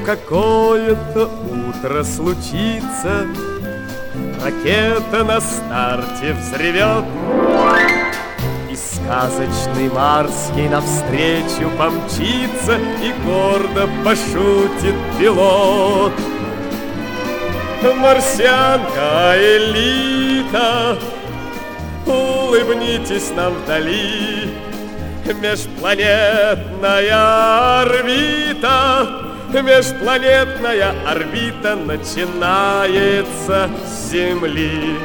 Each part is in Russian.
какое-то утро случится, ракета на старте взревет, и сказочный Марс ей навстречу помчится, и гордо пошутит пилот. Марсианка элита, улыбнитесь нам вдали, межпланетная орбита, межпланетная орбита начинается с Земли.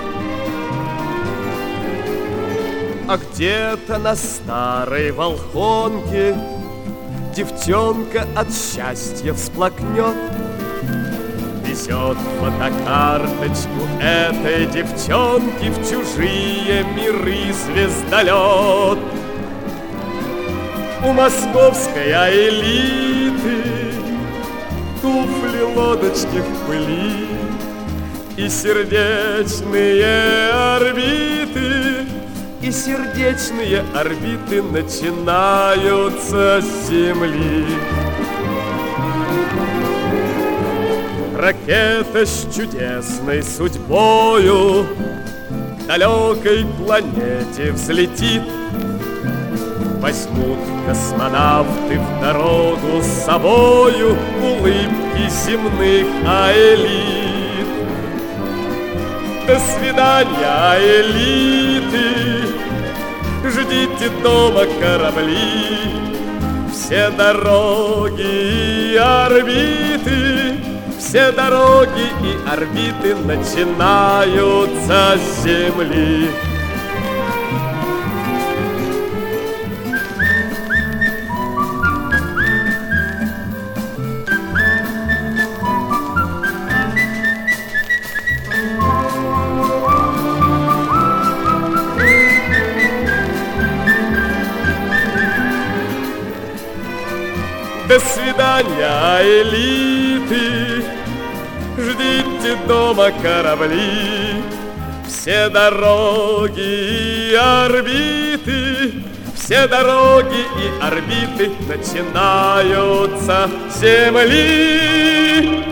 А где-то на старой Волхонке девчонка от счастья всплакнет, везет фотокарточку этой девчонки в чужие миры звездолет. У московской элиты туфли, лодочки в пыли и сердечные орбиты, и сердечные орбиты начинаются с Земли. Ракета с чудесной судьбою к далекой планете взлетит. Возьмут космонавты в дорогу с собою улыбки земных элит. До свидания, элиты, ждите дома корабли. Все дороги и орбиты, все дороги и орбиты начинаются с Земли. До свидания, элиты, ждите дома корабли. Все дороги и орбиты, все дороги и орбиты начинаются с Земли.